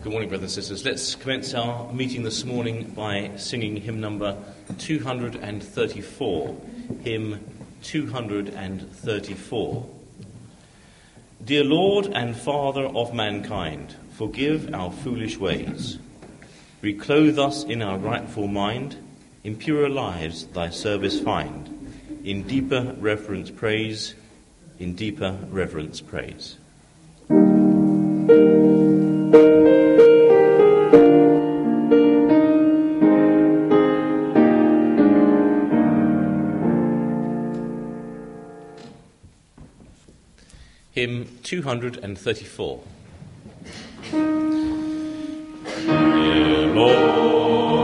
Good morning, brothers and sisters. Let's commence our meeting this morning by singing hymn number 234. Hymn 234. Dear Lord and Father of mankind, forgive our foolish ways. Reclothe us in our rightful mind, in purer lives thy service find, in deeper reverence praise, in deeper reverence praise. Hymn 234. Dear Lord,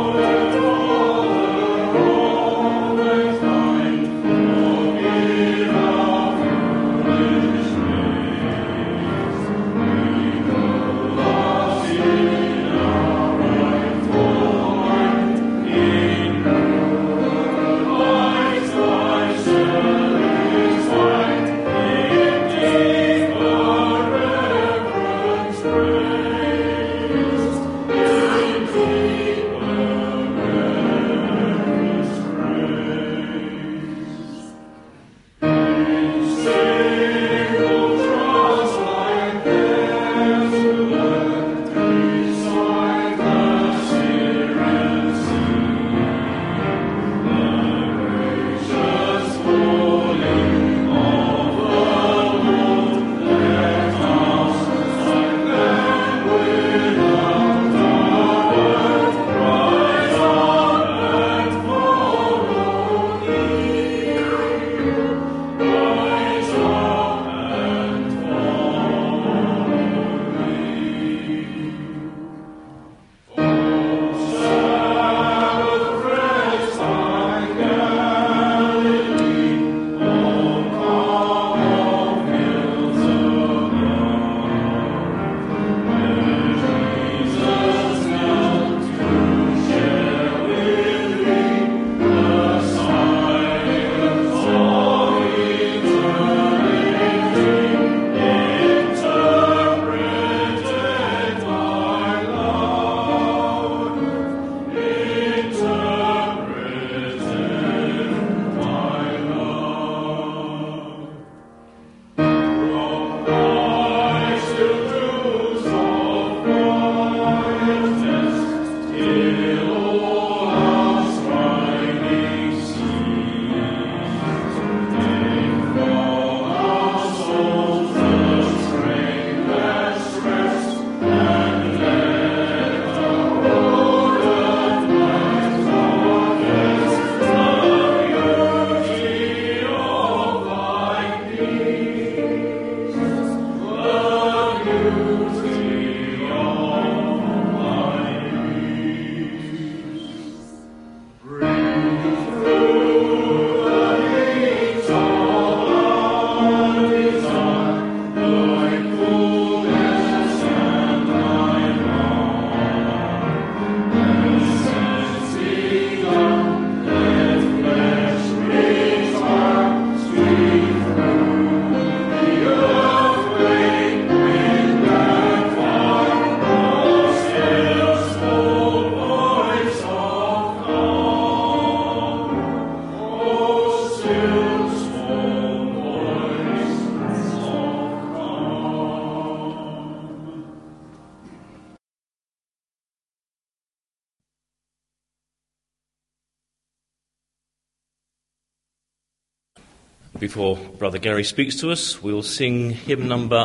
before Brother Gary speaks to us, we'll sing hymn number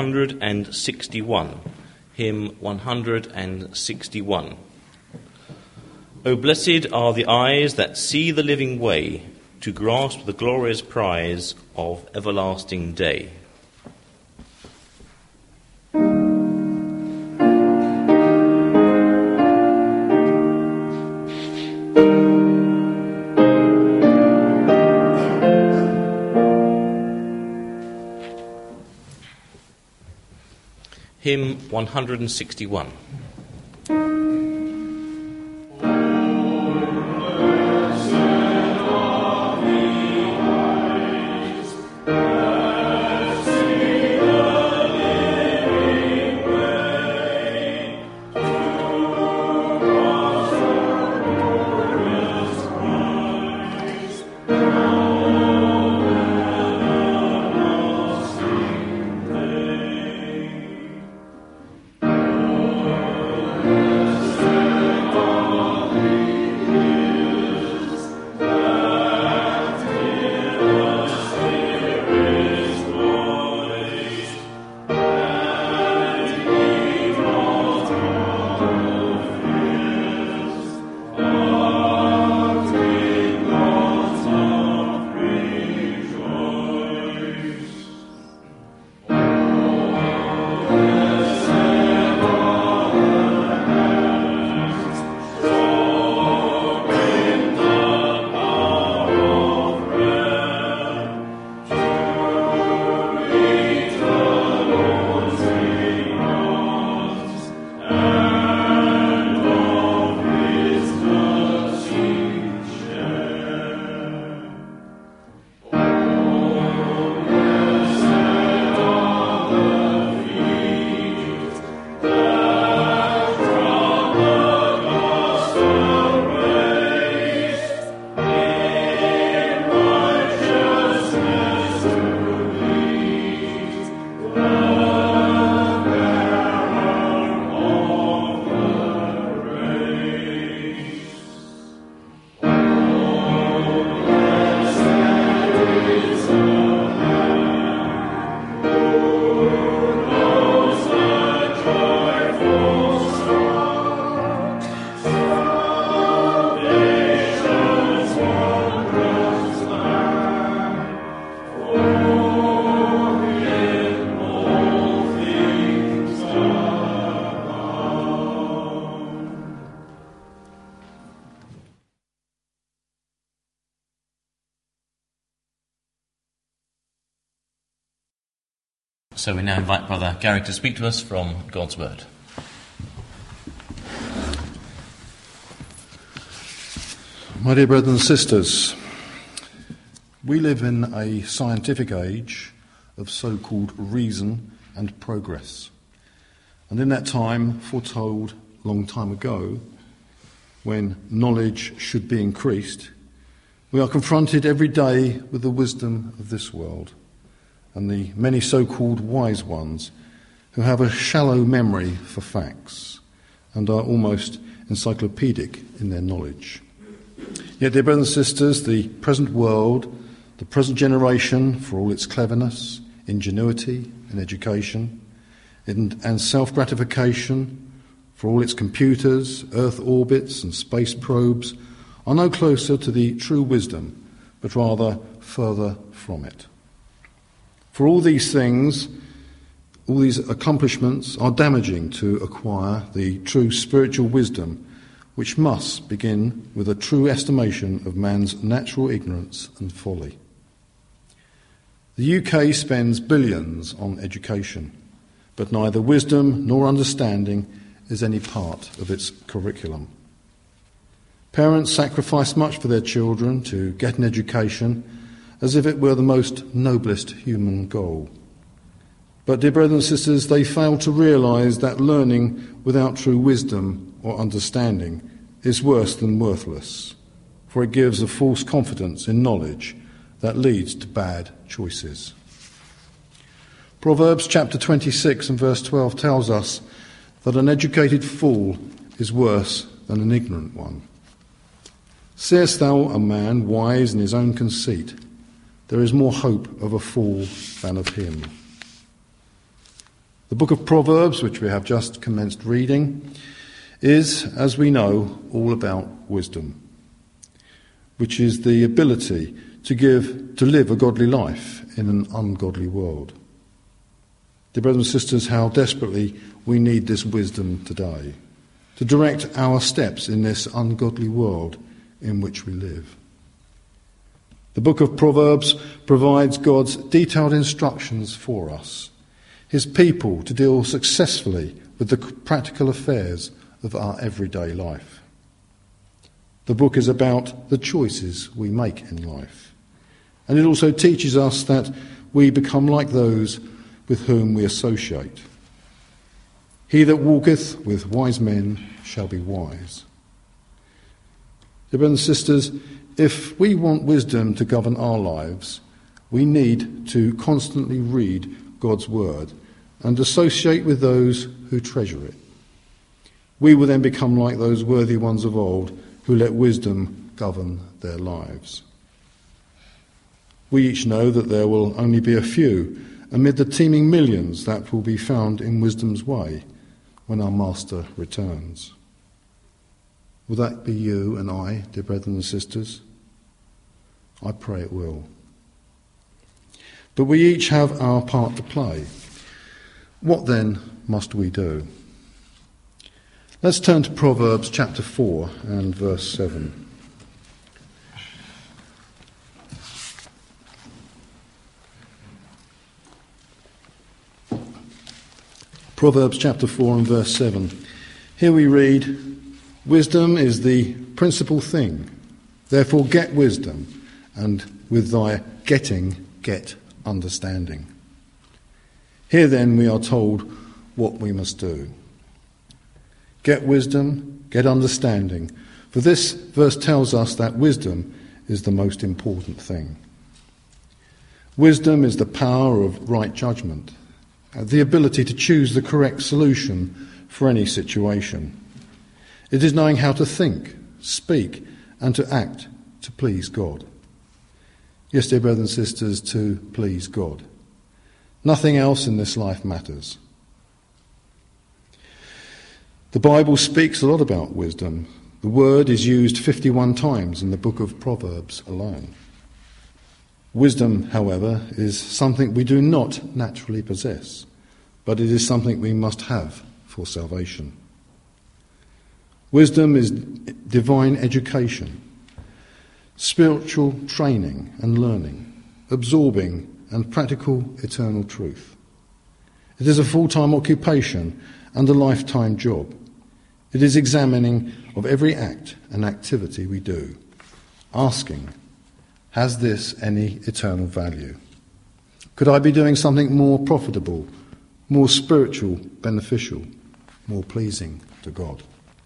161. Hymn 161. O blessed are the eyes that see the living way, to grasp the glorious prize of everlasting day. Hymn 161. So we now invite Brother Gary to speak to us from God's Word. My dear brothers and sisters, we live in a scientific age of so-called reason and progress. And in that time, foretold a long time ago, when knowledge should be increased, we are confronted every day with the wisdom of this world and the many so-called wise ones who have a shallow memory for facts and are almost encyclopedic in their knowledge. Yet, dear brothers and sisters, the present world, the present generation, for all its cleverness, ingenuity and education, and self-gratification, for all its computers, Earth orbits and space probes, are no closer to the true wisdom, but rather further from it. For all these things, all these accomplishments are damaging to acquire the true spiritual wisdom, which must begin with a true estimation of man's natural ignorance and folly. The UK spends billions on education, but neither wisdom nor understanding is any part of its curriculum. Parents sacrifice much for their children to get an education as if it were the most noblest human goal. But, dear brothers and sisters, they fail to realise that learning without true wisdom or understanding is worse than worthless, for it gives a false confidence in knowledge that leads to bad choices. Proverbs chapter 26 and verse 12 tells us that an educated fool is worse than an ignorant one. Seest thou a man wise in his own conceit? There is more hope of a fool than of him. The book of Proverbs, which we have just commenced reading, is, as we know, all about wisdom, which is the ability to live a godly life in an ungodly world. Dear brothers and sisters, how desperately we need this wisdom today to direct our steps in this ungodly world in which we live. The book of Proverbs provides God's detailed instructions for us, his people, to deal successfully with the practical affairs of our everyday life. The book is about the choices we make in life, and it also teaches us that we become like those with whom we associate. He that walketh with wise men shall be wise. Dear brothers and sisters, if we want wisdom to govern our lives, we need to constantly read God's word and associate with those who treasure it. We will then become like those worthy ones of old who let wisdom govern their lives. We each know that there will only be a few amid the teeming millions that will be found in wisdom's way when our Master returns. Will that be you and I, dear brethren and sisters? I pray it will. But we each have our part to play. What then must we do? Let's turn to Proverbs chapter 4 and verse 7. Proverbs chapter 4 and verse 7. Here we read, "Wisdom is the principal thing. Therefore get wisdom, and with thy getting get understanding." Here then we are told what we must do. Get wisdom, get understanding. For this verse tells us that wisdom is the most important thing. Wisdom is the power of right judgment, the ability to choose the correct solution for any situation. It is knowing how to think, speak, and to act to please God. Yes, dear brothers and sisters, to please God. Nothing else in this life matters. The Bible speaks a lot about wisdom. The word is used 51 times in the book of Proverbs alone. Wisdom, however, is something we do not naturally possess, but it is something we must have for salvation. Wisdom is divine education, spiritual training and learning, absorbing and practical eternal truth. It is a full-time occupation and a lifetime job. It is examining of every act and activity we do, asking, has this any eternal value? Could I be doing something more profitable, more spiritual, beneficial, more pleasing to God?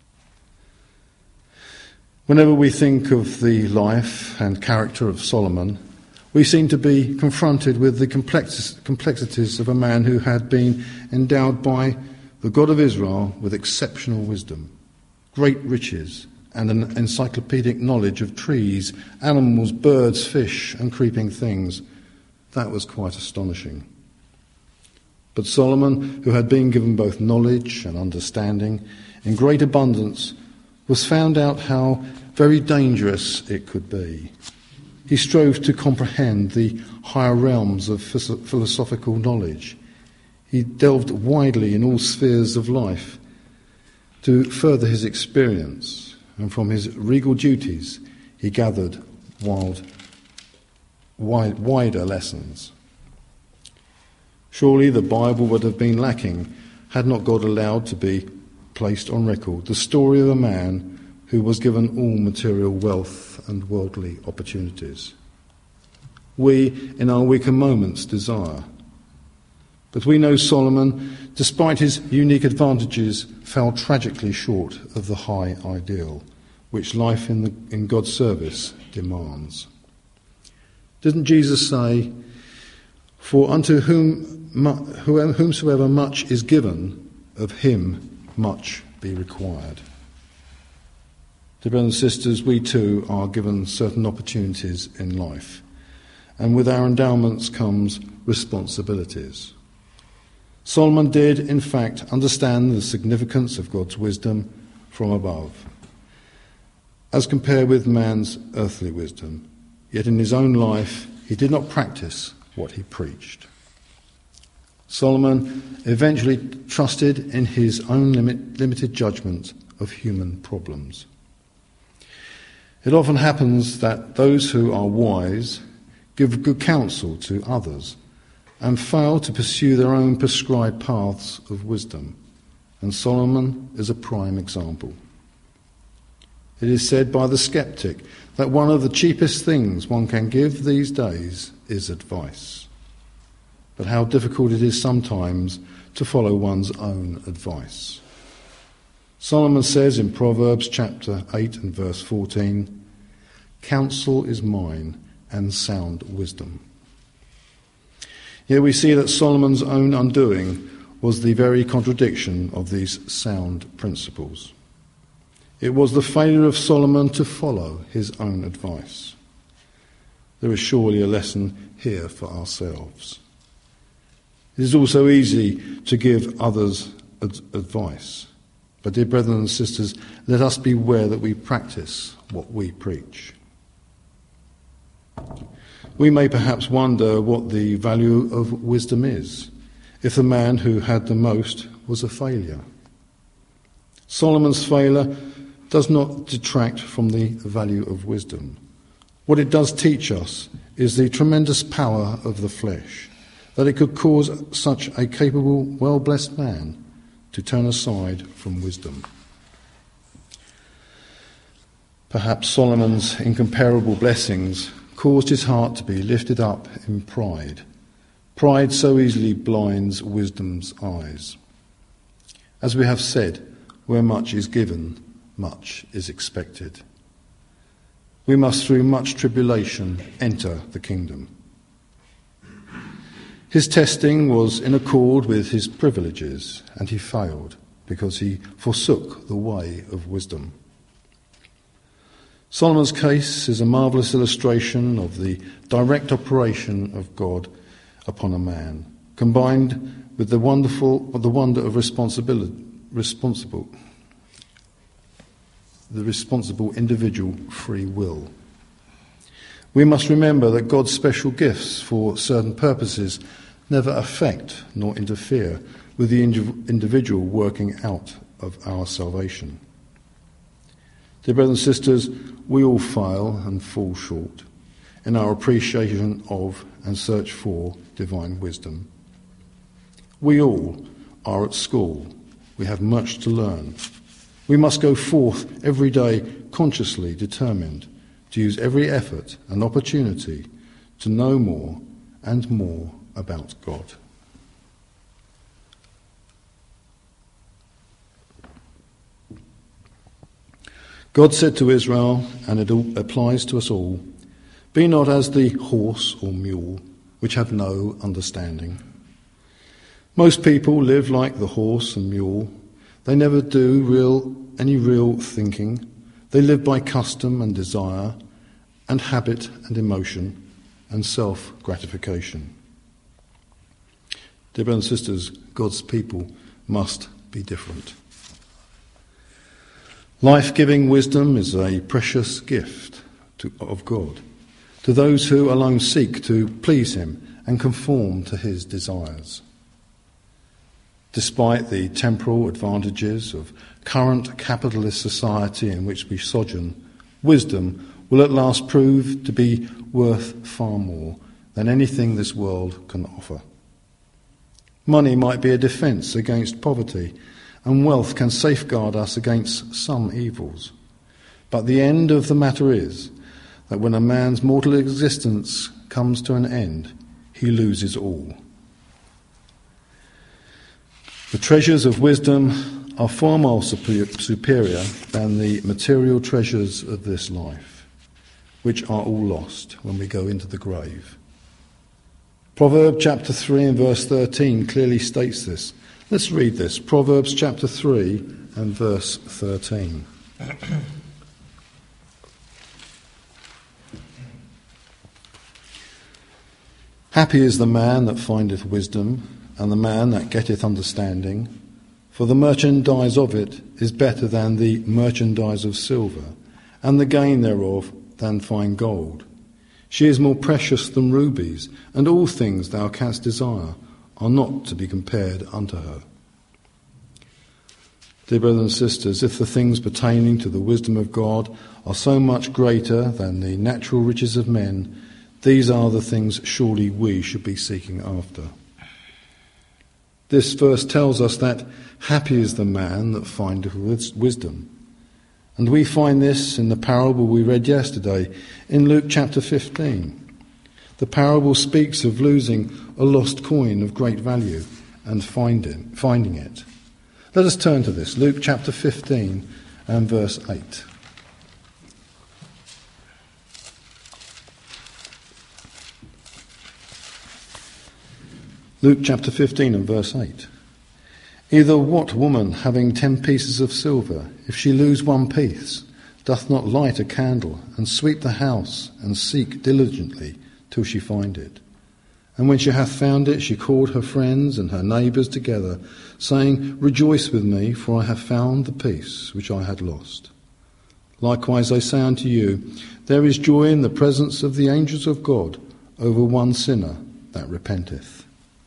Whenever we think of the life and character of Solomon, we seem to be confronted with the complexities of a man who had been endowed by the God of Israel with exceptional wisdom, great riches, and an encyclopedic knowledge of trees, animals, birds, fish, and creeping things. That was quite astonishing. But Solomon, who had been given both knowledge and understanding in great abundance, was found out how very dangerous it could be. He strove to comprehend the higher realms of philosophical knowledge. He delved widely in all spheres of life to further his experience, and from his regal duties he gathered wider lessons. Surely the Bible would have been lacking had not God allowed to be placed on record the story of a man who was given all material wealth and worldly opportunities. We, in our weaker moments, desire. But we know Solomon, despite his unique advantages, fell tragically short of the high ideal, which life in God's service demands. Didn't Jesus say, "For unto whomsoever much is given, of him much be required"? Dear brothers and sisters, we too are given certain opportunities in life, and with our endowments comes responsibilities. Solomon did, in fact, understand the significance of God's wisdom from above, as compared with man's earthly wisdom, yet in his own life he did not practice what he preached. Solomon eventually trusted in his own limited judgment of human problems. It often happens that those who are wise give good counsel to others and fail to pursue their own prescribed paths of wisdom, and Solomon is a prime example. It is said by the skeptic that one of the cheapest things one can give these days is advice. But how difficult it is sometimes to follow one's own advice. Solomon says in Proverbs chapter 8 and verse 14, "Counsel is mine and sound wisdom." Here we see that Solomon's own undoing was the very contradiction of these sound principles. It was the failure of Solomon to follow his own advice. There is surely a lesson here for ourselves. It is also easy to give others advice. But dear brethren and sisters, let us beware that we practice what we preach. We may perhaps wonder what the value of wisdom is, if the man who had the most was a failure. Solomon's failure does not detract from the value of wisdom. What it does teach us is the tremendous power of the flesh, that it could cause such a capable, well-blessed man to turn aside from wisdom. Perhaps Solomon's incomparable blessings caused his heart to be lifted up in pride. Pride so easily blinds wisdom's eyes. As we have said, where much is given, much is expected. We must through much tribulation enter the kingdom. His testing was in accord with his privileges, and he failed because he forsook the way of wisdom. Solomon's case is a marvellous illustration of the direct operation of God upon a man, combined with the wonder of responsible individual free will. We must remember that God's special gifts for certain purposes never affect nor interfere with the individual working out of our salvation. Dear brothers and sisters, we all fail and fall short in our appreciation of and search for divine wisdom. We all are at school. We have much to learn. We must go forth every day consciously determined to use every effort and opportunity to know more and more about God. God said to Israel, and it applies to us all, "Be not as the horse or mule, which have no understanding." Most people live like the horse and mule. They never do any real thinking. They live by custom and desire, and habit and emotion, and self-gratification. Dear brothers and sisters, God's people must be different. Life-giving wisdom is a precious gift of God to those who alone seek to please him and conform to his desires. Despite the temporal advantages of current capitalist society in which we sojourn, wisdom will at last prove to be worth far more than anything this world can offer. Money might be a defence against poverty, and wealth can safeguard us against some evils. But the end of the matter is that when a man's mortal existence comes to an end, he loses all. The treasures of wisdom are far more superior than the material treasures of this life, which are all lost when we go into the grave. Proverbs chapter 3 and verse 13 clearly states this. Let's read this. Proverbs chapter 3 and verse 13. Happy is the man that findeth wisdom, and the man that getteth understanding, for the merchandise of it is better than the merchandise of silver, and the gain thereof than fine gold. She is more precious than rubies, and all things thou canst desire are not to be compared unto her. Dear brothers and sisters, if the things pertaining to the wisdom of God are so much greater than the natural riches of men, these are the things surely we should be seeking after. This verse tells us that happy is the man that findeth wisdom. And we find this in the parable we read yesterday in Luke chapter 15. The parable speaks of losing a lost coin of great value and finding it. Let us turn to this, Luke chapter 15 and verse 8. Luke chapter 15 and verse 8. Either what woman, having 10 pieces of silver, if she lose one piece, doth not light a candle, and sweep the house, and seek diligently till she find it? And when she hath found it, she called her friends and her neighbours together, saying, Rejoice with me, for I have found the piece which I had lost. Likewise I say unto you, there is joy in the presence of the angels of God over one sinner that repenteth.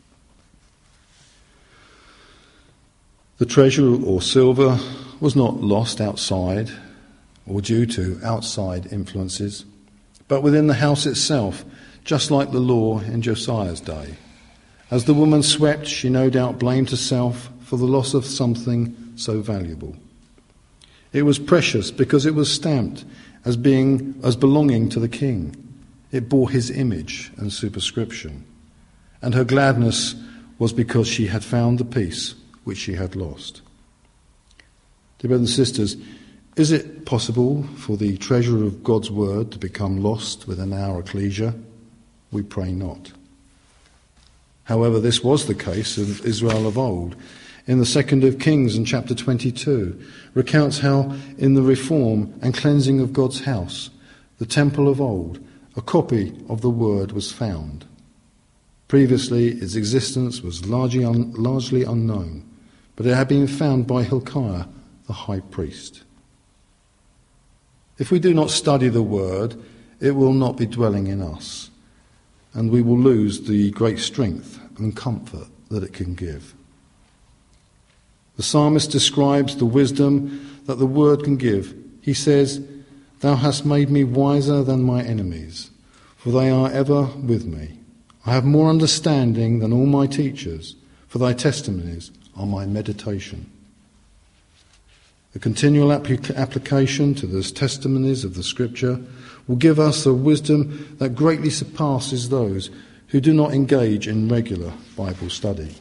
The treasure or silver was not lost outside or due to outside influences, but within the house itself, just like the law in Josiah's day. As the woman swept, she no doubt blamed herself for the loss of something so valuable. It was precious because it was stamped as belonging to the king. It bore his image and superscription. And her gladness was because she had found the piece which she had lost. Dear brothers and sisters, is it possible for the treasure of God's word to become lost within our ecclesia? We pray not. However, this was the case of Israel of old. In the 2nd of Kings in chapter 22, recounts how in the reform and cleansing of God's house, the temple of old, a copy of the word was found. Previously, its existence was largely unknown, but it had been found by Hilkiah, the high priest. If we do not study the word, it will not be dwelling in us, and we will lose the great strength and comfort that it can give. The psalmist describes the wisdom that the word can give. He says, Thou hast made me wiser than my enemies, for they are ever with me. I have more understanding than all my teachers, for thy testimonies are my meditation. The continual application to the testimonies of the Scripture will give us a wisdom that greatly surpasses those who do not engage in regular Bible study.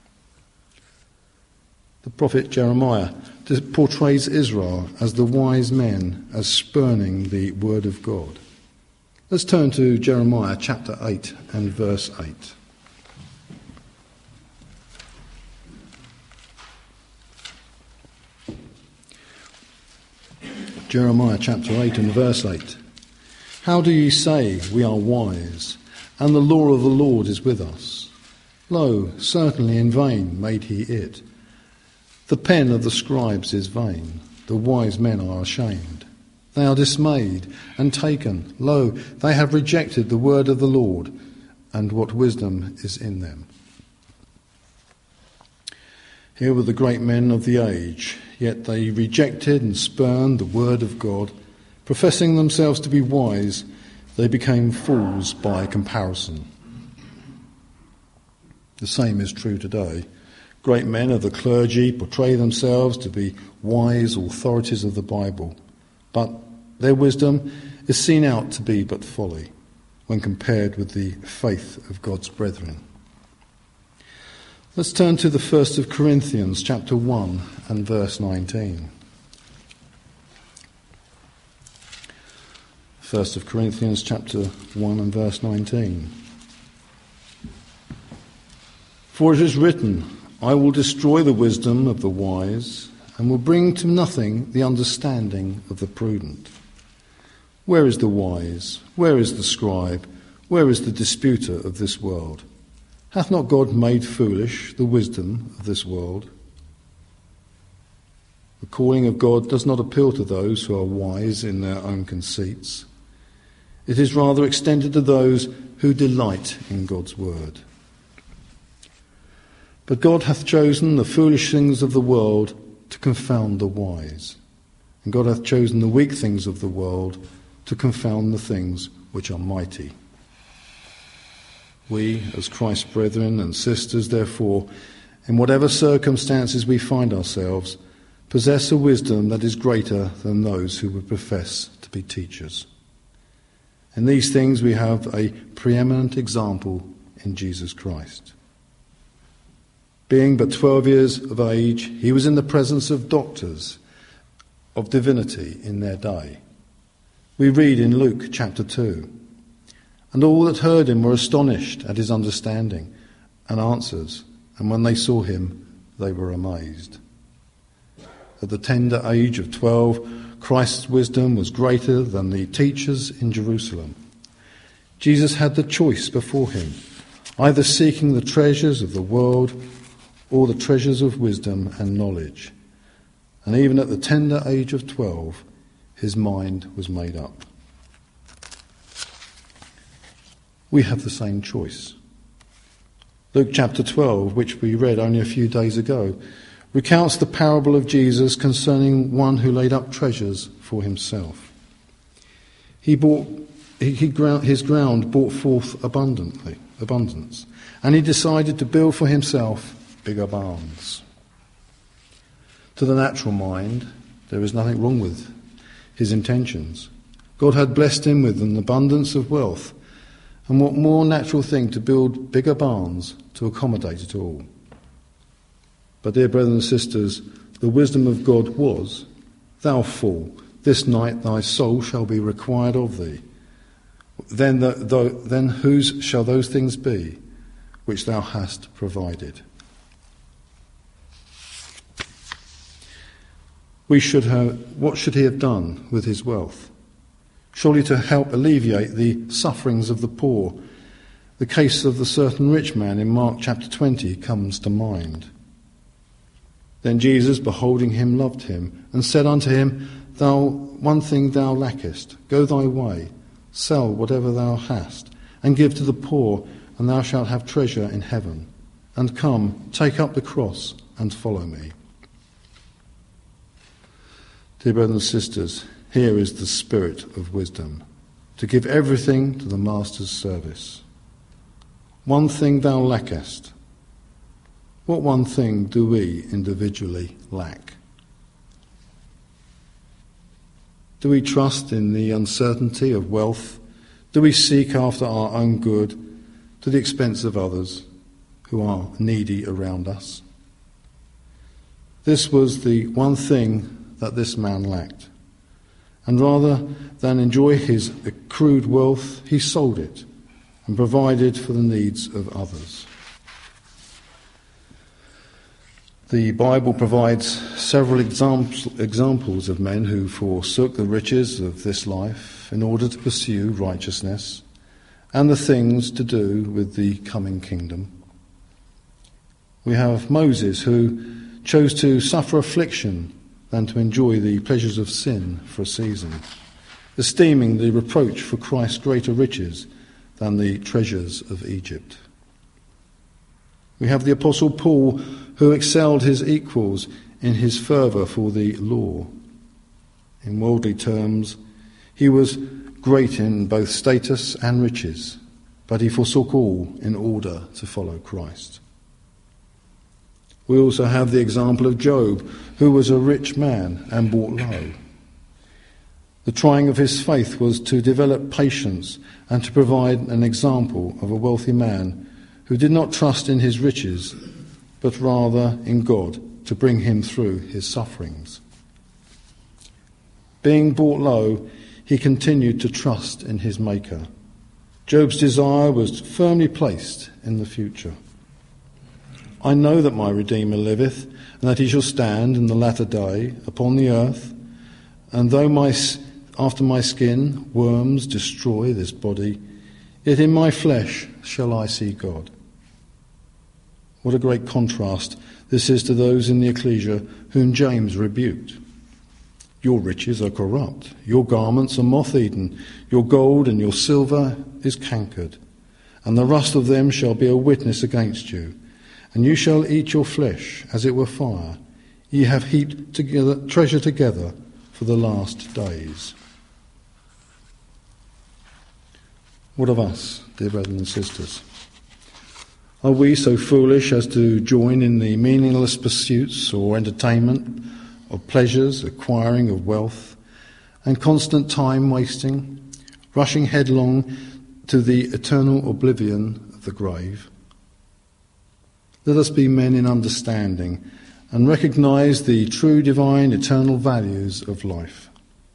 The prophet Jeremiah portrays Israel as the wise men, as spurning the word of God. Let's turn to Jeremiah chapter 8 and verse 8. Jeremiah chapter 8 and verse 8. How do ye say, we are wise, and the law of the Lord is with us? Lo, certainly in vain made he it. The pen of the scribes is vain. The wise men are ashamed. They are dismayed and taken. Lo, they have rejected the word of the Lord, and what wisdom is in them. Here were the great men of the age, yet they rejected and spurned the word of God. Professing themselves to be wise, they became fools by comparison. The same is true today. Great men of the clergy portray themselves to be wise authorities of the Bible, but their wisdom is seen out to be but folly when compared with the faith of God's brethren. Let's turn to the 1st of Corinthians chapter 1 and verse 19. 1st of Corinthians chapter 1 and verse 19. For it is written, I will destroy the wisdom of the wise, and will bring to nothing the understanding of the prudent. Where is the wise? Where is the scribe? Where is the disputer of this world? Hath not God made foolish the wisdom of this world? The calling of God does not appeal to those who are wise in their own conceits. It is rather extended to those who delight in God's word. But God hath chosen the foolish things of the world to confound the wise. And God hath chosen the weak things of the world to confound the things which are mighty. We, as Christ's brethren and sisters, therefore, in whatever circumstances we find ourselves, possess a wisdom that is greater than those who would profess to be teachers. In these things we have a preeminent example in Jesus Christ. Being but 12 years of age, he was in the presence of doctors of divinity in their day. We read in Luke chapter 2, and all that heard him were astonished at his understanding and answers, and when they saw him, they were amazed. At the tender age of 12, Christ's wisdom was greater than the teachers in Jerusalem. Jesus had the choice before him, either seeking the treasures of the world or the treasures of wisdom and knowledge. And even at the tender age of 12, his mind was made up. We have the same choice. Luke chapter 12, which we read only a few days ago, recounts the parable of Jesus concerning one who laid up treasures for himself. His ground brought forth abundance, and he decided to build for himself bigger barns. To the natural mind, there is nothing wrong with his intentions. God had blessed him with an abundance of wealth, and what more natural thing to build bigger barns to accommodate it all. But dear brothers and sisters, the wisdom of God was, thou fool, this night thy soul shall be required of thee. Then whose shall those things be which thou hast provided? What should he have done with his wealth? Surely to help alleviate the sufferings of the poor. The case of the certain rich man in Mark chapter 20 comes to mind. Then Jesus, beholding him, loved him, and said unto him, one thing thou lackest, go thy way, sell whatever thou hast, and give to the poor, and thou shalt have treasure in heaven. And come, take up the cross, and follow me. Dear brothers and sisters, here is the spirit of wisdom, to give everything to the Master's service. One thing thou lackest. what one thing do we individually lack? Do we trust in the uncertainty of wealth? Do we seek after our own good to the expense of others who are needy around us? This was the one thing that this man lacked. And rather than enjoy his accrued wealth, he sold it and provided for the needs of others. The Bible provides several examples of men who forsook the riches of this life in order to pursue righteousness and the things to do with the coming kingdom. We have Moses, who chose to suffer affliction than to enjoy the pleasures of sin for a season, esteeming the reproach for Christ's greater riches than the treasures of Egypt. We have the Apostle Paul, who excelled his equals in his fervour for the law. In worldly terms, he was great in both status and riches, but he forsook all in order to follow Christ. We also have the example of Job, who was a rich man and brought low. The trying of his faith was to develop patience and to provide an example of a wealthy man who did not trust in his riches, but rather in God to bring him through his sufferings. Being brought low, he continued to trust in his Maker. Job's desire was firmly placed in the future. I know that my Redeemer liveth, and that he shall stand in the latter day upon the earth. And though after my skin worms destroy this body, yet in my flesh shall I see God. What a great contrast this is to those in the ecclesia whom James rebuked. Your riches are corrupt, your garments are moth-eaten, your gold and your silver is cankered, and the rust of them shall be a witness against you. And you shall eat your flesh as it were fire. Ye have heaped together treasure together for the last days. What of us, dear brothers and sisters? Are we so foolish as to join in the meaningless pursuits or entertainment of pleasures, acquiring of wealth, and constant time wasting, rushing headlong to the eternal oblivion of the grave? Let us be men in understanding and recognise the true divine eternal values of life.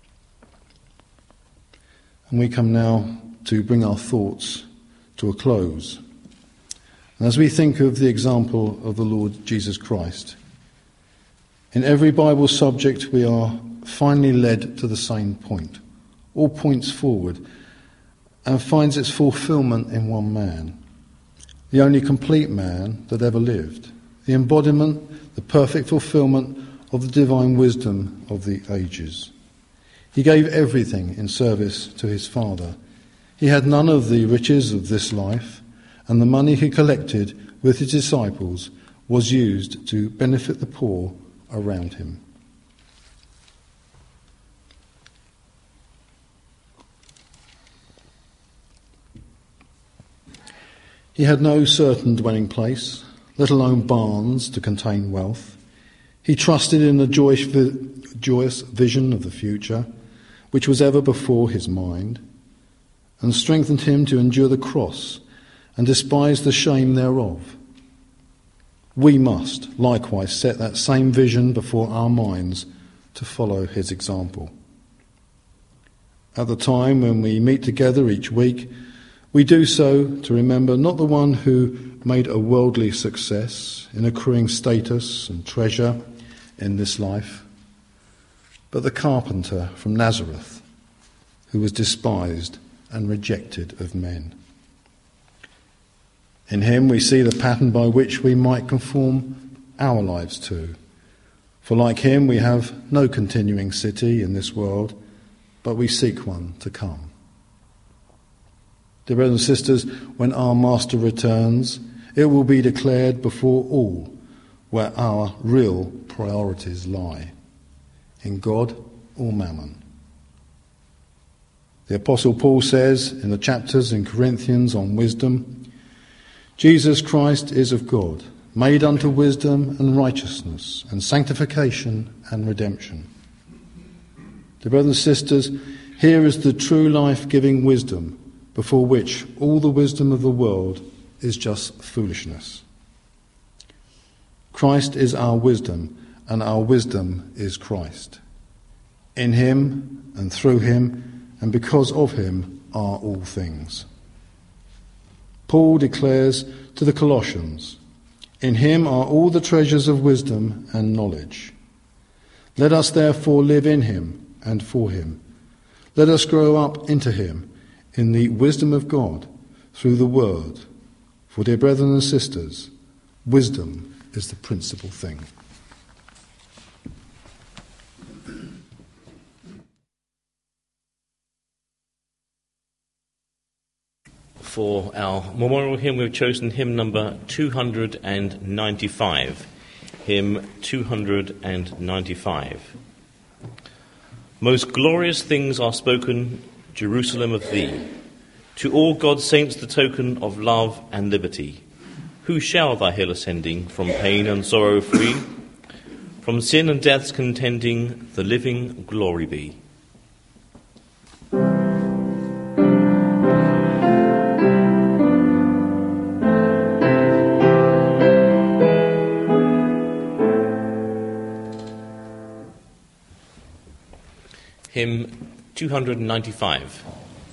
And we come now to bring our thoughts to a close. And as we think of the example of the Lord Jesus Christ, in every Bible subject we are finally led to the same point. All points forward and finds its fulfilment in one man. The only complete man that ever lived, the embodiment, the perfect fulfilment of the divine wisdom of the ages. He gave everything in service to his Father. He had none of the riches of this life, and the money he collected with his disciples was used to benefit the poor around him. He had no certain dwelling place, let alone barns to contain wealth. He trusted in the joyous vision of the future, which was ever before his mind, and strengthened him to endure the cross and despise the shame thereof. We must likewise set that same vision before our minds to follow his example. At the time when we meet together each week, we do so to remember not the one who made a worldly success in accruing status and treasure in this life, but the carpenter from Nazareth, who was despised and rejected of men. In him we see the pattern by which we might conform our lives to. For like him we have no continuing city in this world, but we seek one to come. Dear brothers and sisters, when our Master returns, it will be declared before all where our real priorities lie, in God or mammon. The Apostle Paul says in the chapters in Corinthians on wisdom, Jesus Christ is of God, made unto wisdom and righteousness and sanctification and redemption. Dear brothers and sisters, here is the true life-giving wisdom, before which all the wisdom of the world is just foolishness. Christ is our wisdom, and our wisdom is Christ. In him and through him and because of him are all things. Paul declares to the Colossians, in him are all the treasures of wisdom and knowledge. Let us therefore live in him and for him. Let us grow up into him in the wisdom of God through the word. For, dear brethren and sisters, wisdom is the principal thing. For our memorial hymn, we've chosen hymn number 295. Hymn 295. Most glorious things are spoken, Jerusalem, of thee. To all God's saints the token of love and liberty. Who shall thy hill ascending, from pain and sorrow free? From sin and death's contending, the living glory be. Hymn 295.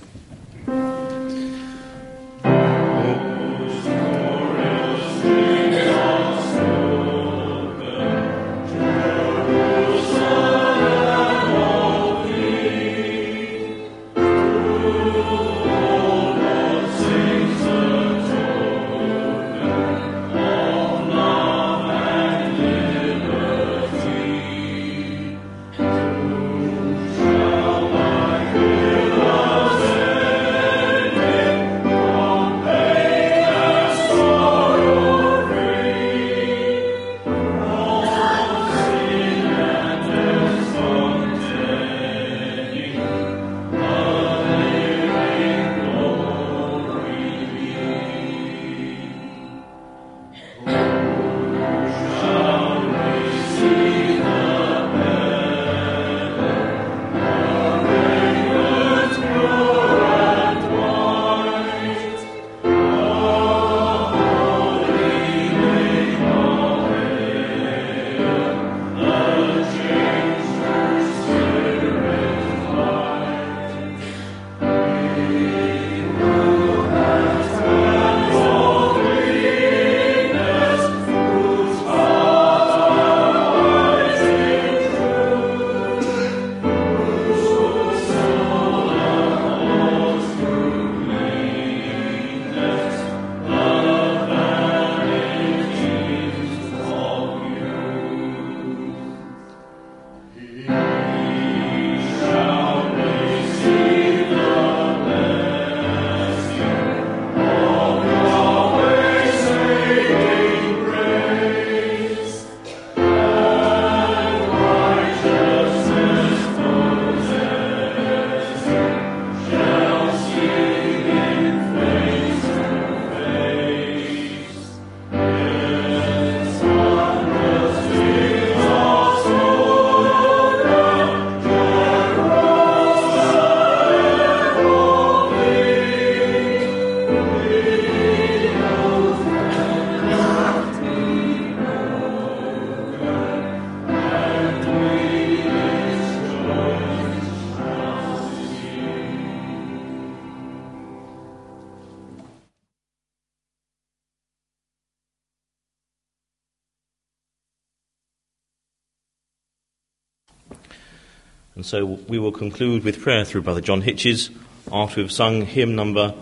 And so we will conclude with prayer through Brother John Hitches after we've sung hymn number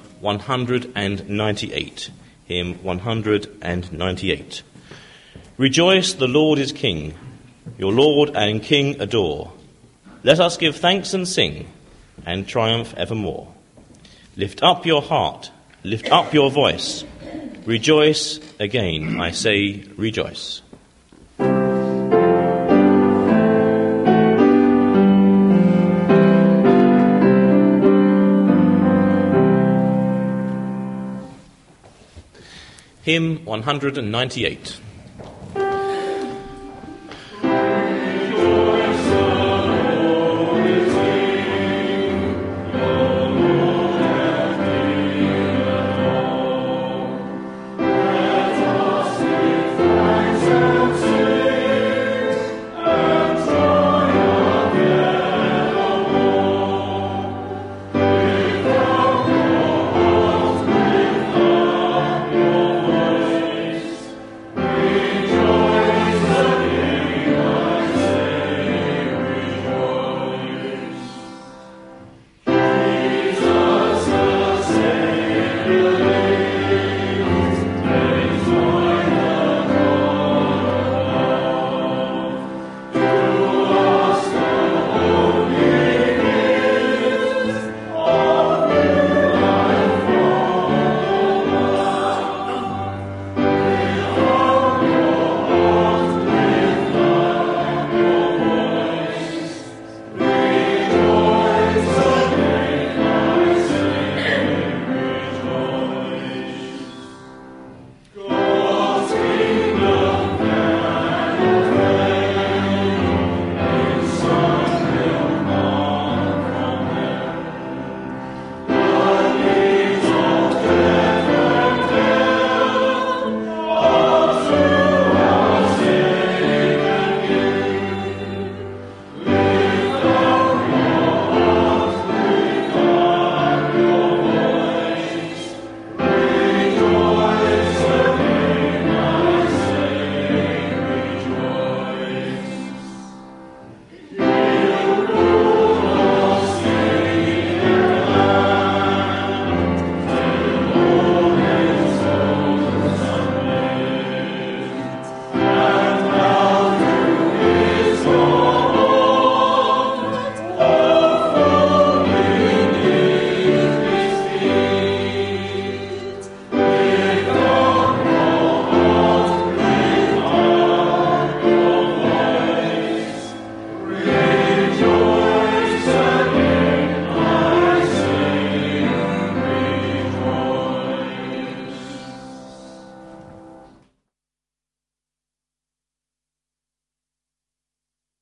198. Hymn 198. Rejoice, the Lord is King. Your Lord and King adore. Let us give thanks and sing, and triumph evermore. Lift up your heart, lift up your voice. Rejoice, again I say rejoice. Hymn 198.